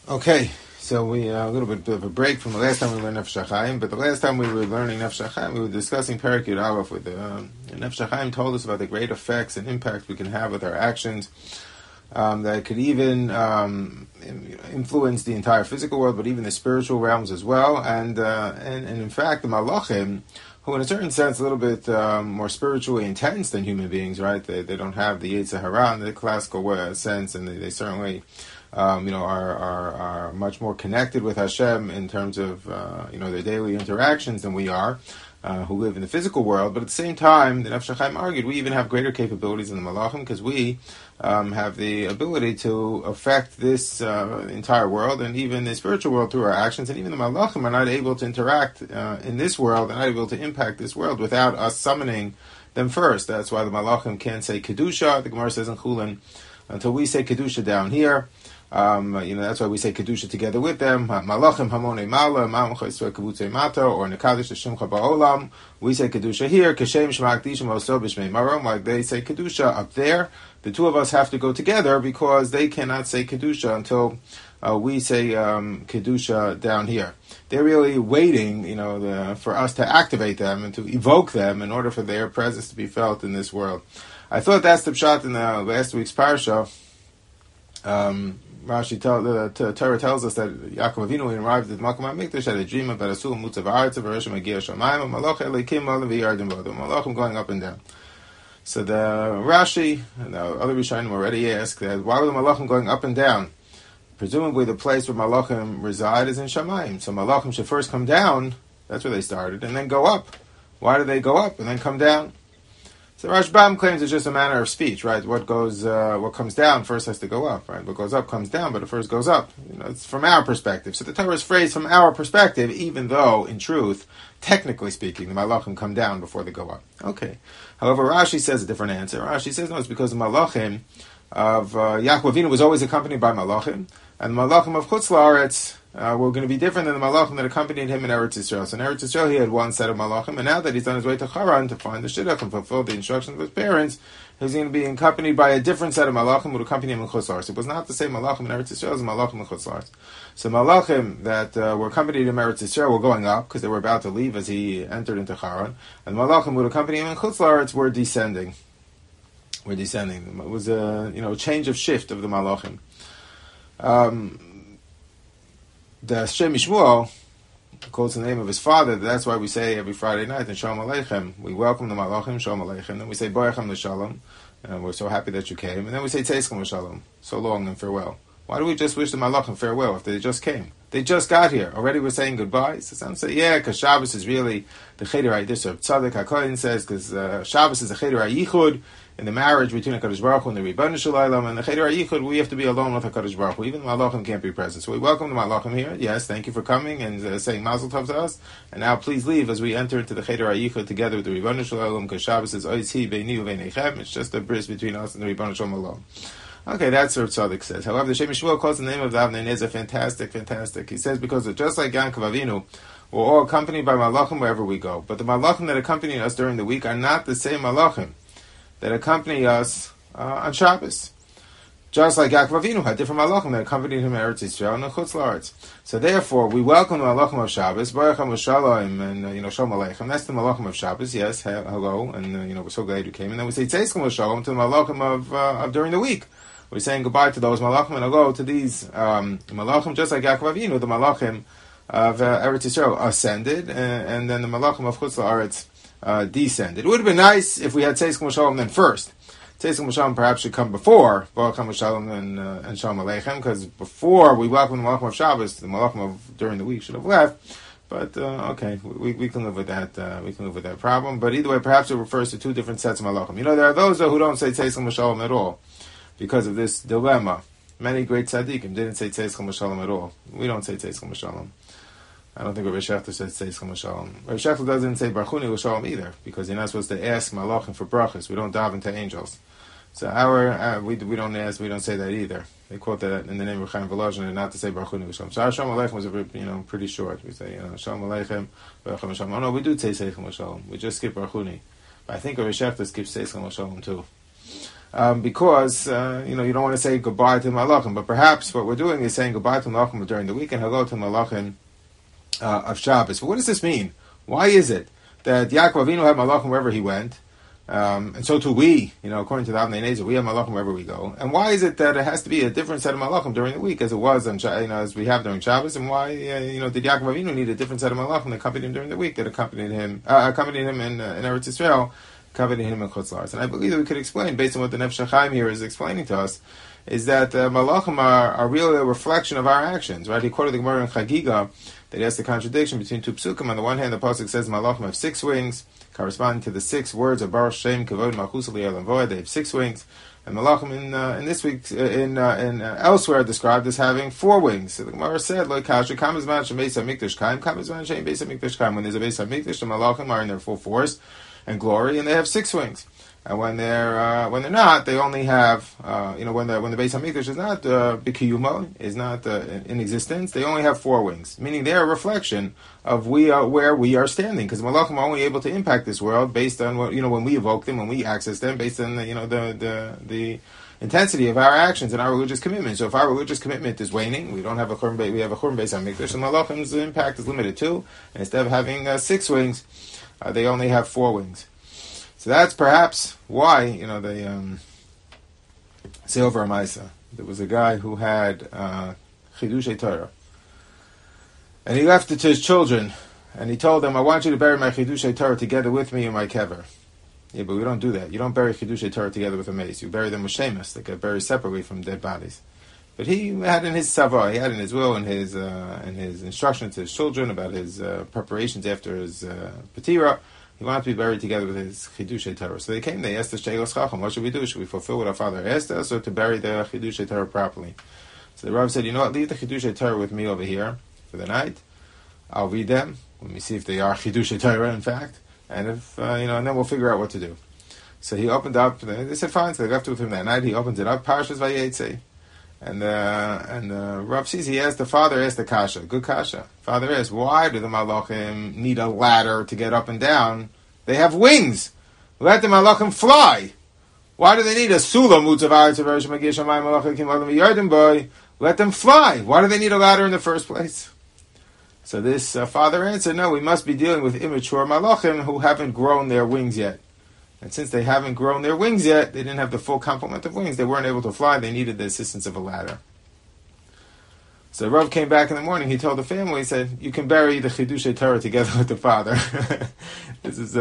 Okay, so we a little bit of a break from the last time we learned Nefesh HaChaim, but the last time we were learning Nefesh HaChaim, we were discussing Perek Yud Aleph with Nefesh HaChaim told us about the great effects and impact we can have with our actions, that could even influence the entire physical world, but even the spiritual realms as well, and in fact the Malachim, who in a certain sense a little bit more spiritually intense than human beings, right? They don't have the Yetzer Hara in the classical sense, and they certainly are much more connected with Hashem in terms of their daily interactions than we are, who live in the physical world. But at the same time, the Nefesh HaChaim argued we even have greater capabilities than the Malachim because we have the ability to affect this entire world and even the spiritual world through our actions. And even the Malachim are not able to interact in this world and not able to impact this world without us summoning them first. That's why the Malachim can't say Kedusha. The Gemara says in Chulin, until we say Kedusha down here. That's why we say Kedusha together with them. Malachim Hamone Mala, Mamcha Yisrael Kavutze Mata, or Nekadosh Shemcha Ba'olam. We say Kedusha here. Kashem Shema Kedusha Moso B'Shmei Marom. Like they say Kedusha up there. The two of us have to go together because they cannot say Kedusha until we say Kedusha down here. They're really waiting, for us to activate them and to evoke them in order for their presence to be felt in this world. I thought that's the pshat in the last week's parsha. The Torah tells us that Yaakov Avinu, when he arrived at Makom HaMikdash, had a dream about a Sulam Mutzav Haaretz, V'Rishon Magir Shamayim, and Malach Elikim Malim V'Yardim Vodom, Malachim going up and down. So the Rashi and the other Rishonim already asked that why were the Malachim going up and down? Presumably the place where Malachim reside is in Shamayim. So Malachim should first come down, that's where they started, and then go up. Why do they go up and then come down? So Rashbam claims it's just a manner of speech, right? What comes down first has to go up, right? What goes up comes down, but it first goes up. It's from our perspective. So the Torah is phrased from our perspective, even though, in truth, technically speaking, the Malachim come down before they go up. Okay. However, Rashi says a different answer. Rashi says, no, it's because the Malachim of Yaakov Avinu was always accompanied by Malachim, and the Malachim of Chutz La'aretz were going to be different than the Malachim that accompanied him in Eretz Yisrael. So in Eretz Yisrael he had one set of Malachim, and now that he's on his way to Haran to find the Shidduch and fulfill the instructions of his parents, he's going to be accompanied by a different set of Malachim who would accompany him in Chutz La'aretz. It was not the same Malachim in Eretz Yisrael as the Malachim in Chutz La'aretz. So Malachim that were accompanied in Eretz Yisrael were going up because they were about to leave as he entered into Haran, and Malachim who would accompany him in Chutz La'aretz were descending. It was a change of shift of the Malachim. The Shem Yishmuel calls the name of his father. That's why we say every Friday night in Shalom Aleichem, we welcome the Malachim, Shalom Aleichem. Then we say Boyachem L'Shalom, we're so happy that you came. And then we say Tzeiskom L'Shalom, so long and farewell. Why do we just wish the Malachim farewell if they just came? They just got here. Already we're saying goodbye. So some say, because Shabbos is really the Cheder HaYidus of Tzaddik HaKohen says, because Shabbos is the Cheder HaYichud, in the marriage between HaKadosh Baruch Hu and the Ribbon Shalom, and the Cheder HaYichud, we have to be alone with HaKadosh Baruch Hu. Even the Malachim can't be present. So we welcome the Malachim here. Yes, thank you for coming and saying Mazel Tov to us. And now please leave as we enter into the Cheder HaYichud together with the Ribbon Shalom, because Shabbos is Oiz Hi Beini Uveinechem. It's just a bris between us and the Ribbon Shalom alone. Okay, that's what Tzaddik says. However, the Shem Yishmuel calls the name of the Avnei Nezer fantastic. He says because just like Yaakov Avinu, we're all accompanied by Malachim wherever we go. But the Malachim that accompany us during the week are not the same Malachim that accompany us on Shabbos. Just like Yaakov Avinu had different Malachim that accompanied him in Eretz Yisrael and Chutz La'aretz. So therefore, we welcome the Malachim of Shabbos, Baruch Shalom and Shalom Aleichem. That's the Malachim of Shabbos. Yes, hello, and we're so glad you came. And then we say Tzeiskom Shalom to the Malachim of during the week. We're saying goodbye to those Malachim and hello to these Malachim, just like Yaakov Avinu, the Malachim of Eretz Yisrael ascended, and then the Malachim of Chutz La'aretz descended. It would have been nice if we had Tzeiskom Shalom then first. Tzeiskom Shalom perhaps should come before Baruch Shalom and Shalom Aleichem, because before we welcome the Malachim of Shabbos, the Malachim of during the week should have left. But okay, we can live with that. We can live with that problem. But either way, perhaps it refers to two different sets of Malachim. There are those who don't say Tzeiskom Shalom at all because of this dilemma. Many great tzaddikim didn't say Tzeiskom Shalom at all. We don't say Tzeiskom Shalom. I don't think Rabbi Shechter says Tzeiskom Shalom. Rabbi Shechter doesn't say Barchuni L'Shalom either, because you're not supposed to ask Malachim for brachas. We don't daven to angels. So we don't ask, we don't say that either. They quote that in the name of Chaim Volozhin, not to say Barchuni L'Shalom. So our Shalom Aleichem was pretty short. We say Shalom Aleichem, Barchuni L'Shalom. Oh no, we do say Tzeiskom Shalom. We just skip Barchuni. But I think Rabbi Shechter skips Tzeiskom Shalom too. because you don't want to say goodbye to the malachim. But perhaps what we're doing is saying goodbye to the malachim during the week and hello to the malachim of Shabbos. But what does this mean? Why is it that Yaakov Avinu had malachim wherever he went? And so too we, according to the Avnei Nezer, we have malachim wherever we go. And why is it that it has to be a different set of malachim during the week as it was on, as we have during Shabbos? And why, did Yaakov Avinu need a different set of malachim that accompanied him during the week that accompanied him in Eretz Yisrael, accompanied him in Chutz La'aretz? And I believe that we could explain, based on what the Nefesh HaChaim here is explaining to us, is that malachim are really a reflection of our actions, right? He quoted the Gemara in Chagiga that he has the contradiction between two psukim. On the one hand, the pasuk says malachim have 6 wings, corresponding to the 6 words of Baruch Shem Kavod Malchus L'Olam Va'ed. They have 6 wings, and malachim in this week in elsewhere described as having 4 wings. So the Gemara said, "Lo kasher kam zman shem beis hamikdash kaim, kam zman shem beis hamikdash kaim." When there's a beis hamikdash, the malachim are in their full force and glory, and they have 6 wings. And when they're not, they only have when the Beis Hamikdash is not b'kiyumo, is not in existence, they only have 4 wings, meaning they're a reflection of where we are standing, because Malachim are only able to impact this world based on what when we evoke them, when we access them, based on the intensity of our actions and our religious commitment. So if our religious commitment is waning, we don't have a Churban, we have a Churban Beis Hamikdash, and Malachim's impact is limited too. And instead of having 6 wings, they only have 4 wings. So that's perhaps why, they say over a Maisa. There was a guy who had Chidushei Torah. And he left it to his children. And he told them, I want you to bury my Chidushei Torah together with me in my kever. Yeah, but we don't do that. You don't bury Chidushei Torah together with a mace. You bury them with shemus. They get buried separately from dead bodies. But he had in his tzava, he had in his will, in his instruction to his children about his preparations after his patira, he wanted to be buried together with his Chidushei Torah. So they asked the Sheilas Chacham, what should we do? Should we fulfill what our father asked us, or to bury the Chidushei Torah properly? So the Rav said, leave the Chidushei Torah with me over here for the night. I'll read them. Let me see if they are Chidushei Torah, in fact. And if, and then we'll figure out what to do. So he opened up, they said fine, so they left it with him that night. He opened it up, Parshas Vayetze. And Rav sees, he asked the kasha, good kasha. Father asked, why do the malachim need a ladder to get up and down? They have wings. Let the malachim fly. Why do they need a sulam? Let them fly. Why do they need a ladder in the first place? So this father answered, no, we must be dealing with immature malachim who haven't grown their wings yet. And since they haven't grown their wings yet, they didn't have the full complement of wings. They weren't able to fly. They needed the assistance of a ladder. So Rav came back in the morning. He told the family, he said, you can bury the Chidushei Torah together with the father. This is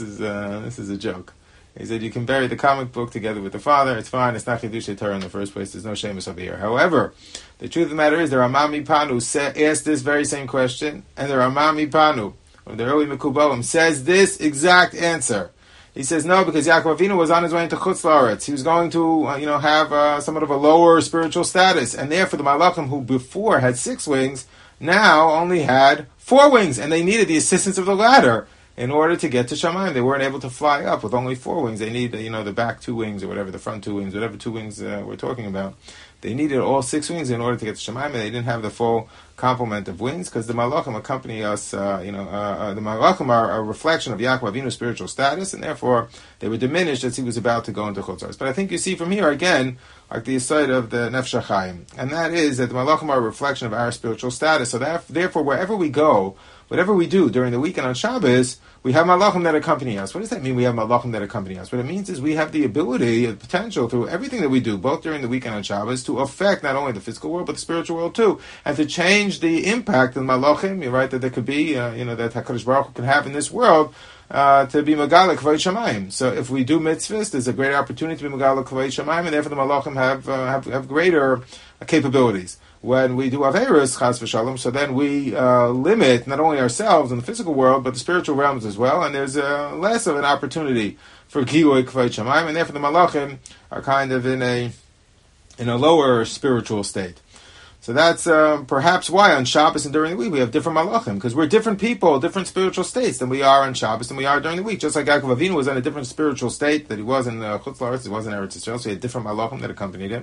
a joke. He said, you can bury the comic book together with the father. It's fine. It's not Chidushei Torah in the first place. There's no shemus over here. However, the truth of the matter is, the Ramam Mipanu asked this very same question, and the Ramam Mipanu, or the early Mekubalim, says this exact answer. He says no, because Yaakov Avinu was on his way into Chutz La'aretz. He was going to, have somewhat of a lower spiritual status, and therefore the Malachim, who before had 6 wings, now only had 4 wings, and they needed the assistance of the ladder in order to get to Shamayim. They weren't able to fly up with only 4 wings. They need, the back 2 wings or whatever, the front 2 wings, whatever 2 wings we're talking about. They needed all 6 wings in order to get to Shamayim, and they didn't have the full complement of wings, because the Malachim accompany us, the Malachim are a reflection of Yaakov Avinu's spiritual status, and therefore they were diminished as he was about to go into Chutz La'aretz. But I think you see from here, again, like the aside of the Nefesh HaChaim, and that is that the Malachim are a reflection of our spiritual status. So that, therefore, wherever we go, whatever we do during the week and on Shabbos, we have Malachim that accompany us. What does that mean, we have Malachim that accompany us? What it means is we have the ability, the potential, through everything that we do, both during the week and on Shabbos, to affect not only the physical world, but the spiritual world too, and to change the impact of Malachim, you're right, that there could be, that HaKadosh Baruch Hu can have in this world, to be Megala Kvod Shamayim. So if we do mitzvahs, there's a great opportunity to be Megala Kvod Shamayim, and therefore the Malachim have greater capabilities. When we do Averos, Chas v'Shalom, so then we limit not only ourselves in the physical world, but the spiritual realms as well, and there's less of an opportunity for Gilui Kvod Shamayim, and therefore the Malachim are kind of in a lower spiritual state. So that's perhaps why on Shabbos and during the week we have different malachim, because we're different people, different spiritual states than we are on Shabbos than we are during the week. Just like Yaakov Avinu was in a different spiritual state that he was in Chutz La'aretz, he was in Eretz Yisrael, so he had different malachim that accompanied him.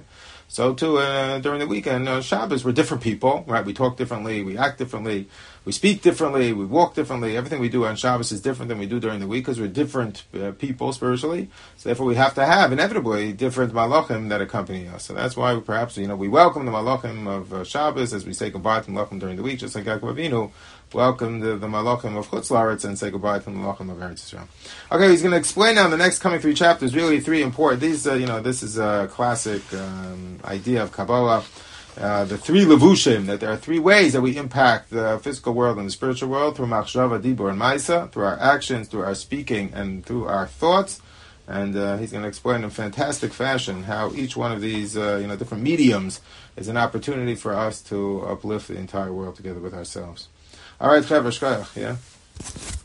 So too during the weekend, Shabbos, we're different people, right? We talk differently, we act differently, we speak differently, we walk differently. Everything we do on Shabbos is different than we do during the week because we're different people spiritually. So therefore, we have to have inevitably different malachim that accompany us. So that's why perhaps we welcome the malachim of Shabbos as we say goodbye to malachim during the week, just like Yaakov Avinu welcome the malachim of Chutz La'aretz and say goodbye to the malachim of Eretz Yisrael. Okay, he's going to explain now in the next coming 3 chapters really 3 important. These, this is a classic idea of Kabbalah. The 3 levushim, that there are 3 ways that we impact the physical world and the spiritual world through machshava, dibur, and ma'isa, through our actions, through our speaking, and through our thoughts. And he's going to explain in fantastic fashion how each one of these, different mediums is an opportunity for us to uplift the entire world together with ourselves. All right, Chaver Shkoyach, yeah?